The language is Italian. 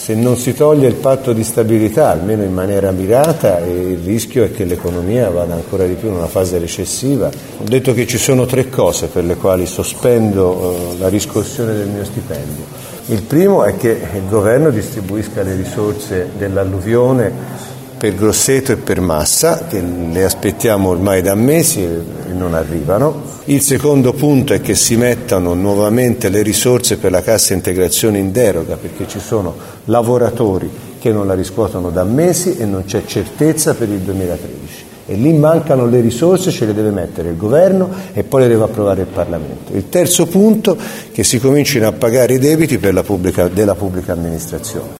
se non si toglie il patto di stabilità, almeno in maniera mirata, il rischio è che l'economia vada ancora di più in una fase recessiva. Ho detto che ci sono 3 cose per le quali sospendo la riscossione del mio stipendio. Il primo è che il governo distribuisca le risorse dell'alluvione per Grosseto e per Massa, che le aspettiamo ormai da mesi e non arrivano. Il secondo punto è che si mettano nuovamente le risorse per la cassa integrazione in deroga, perché ci sono lavoratori che non la riscuotono da mesi e non c'è certezza per il 2013. E lì mancano le risorse, ce le deve mettere il governo e poi le deve approvare il Parlamento. Il terzo punto è che si comincino a pagare i debiti della pubblica amministrazione.